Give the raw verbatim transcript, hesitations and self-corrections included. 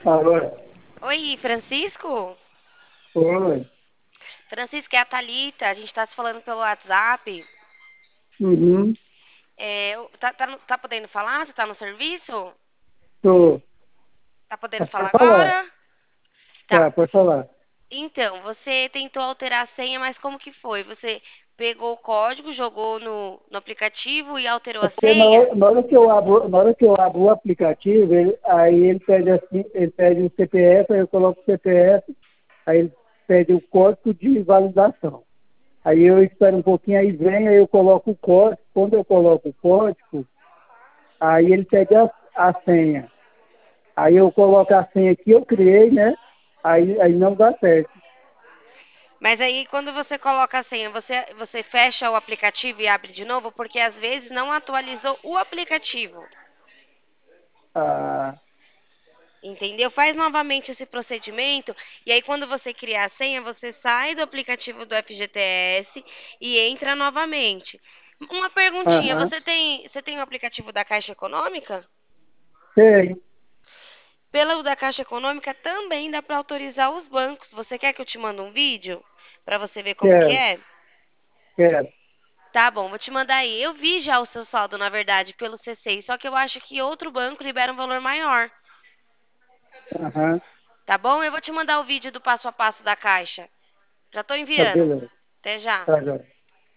Alô? Oi, Francisco? Oi. Francisco, é a Thalita. A gente está se falando pelo WhatsApp. Uhum. É, o- tá, tá, no- tá podendo falar? Você tá no serviço? Tô. Tá podendo Mas falar pode falar. agora? Tá. Tá, pode falar. Então, você tentou alterar a senha, mas como que foi? Você pegou o código, jogou no, no aplicativo e alterou É a porque na senha? hora, na hora que eu abro, na hora que eu abro o aplicativo, ele- aí ele pede assim, ele pede o C P F, aí eu coloco o C P F, aí ele pede o código de validação. Aí eu espero um pouquinho, aí vem, aí eu coloco o código. Quando eu coloco o código, aí ele pede a, a senha. Aí eu coloco a senha que eu criei, né? Aí, aí não dá certo. Mas aí, quando você coloca a senha, você, você fecha o aplicativo e abre de novo? Porque às vezes não atualizou o aplicativo. Ah, Entendeu? Faz novamente esse procedimento e aí quando você criar a senha, você sai do aplicativo do F G T S e entra novamente. Uma perguntinha, aham. você tem, você tem o aplicativo da Caixa Econômica? Sei, Pelo da Caixa Econômica também dá para autorizar os bancos. Você quer que eu te mande um vídeo para você ver como que quero, é? quero. Tá bom, vou te mandar aí. Eu vi já o seu saldo, na verdade, pelo C seis, só que eu acho que outro banco libera um valor maior. Aham, Tá bom? Eu vou te mandar o vídeo do passo a passo da Caixa. Já tô tá enviando. beleza. Até já. Tá, já.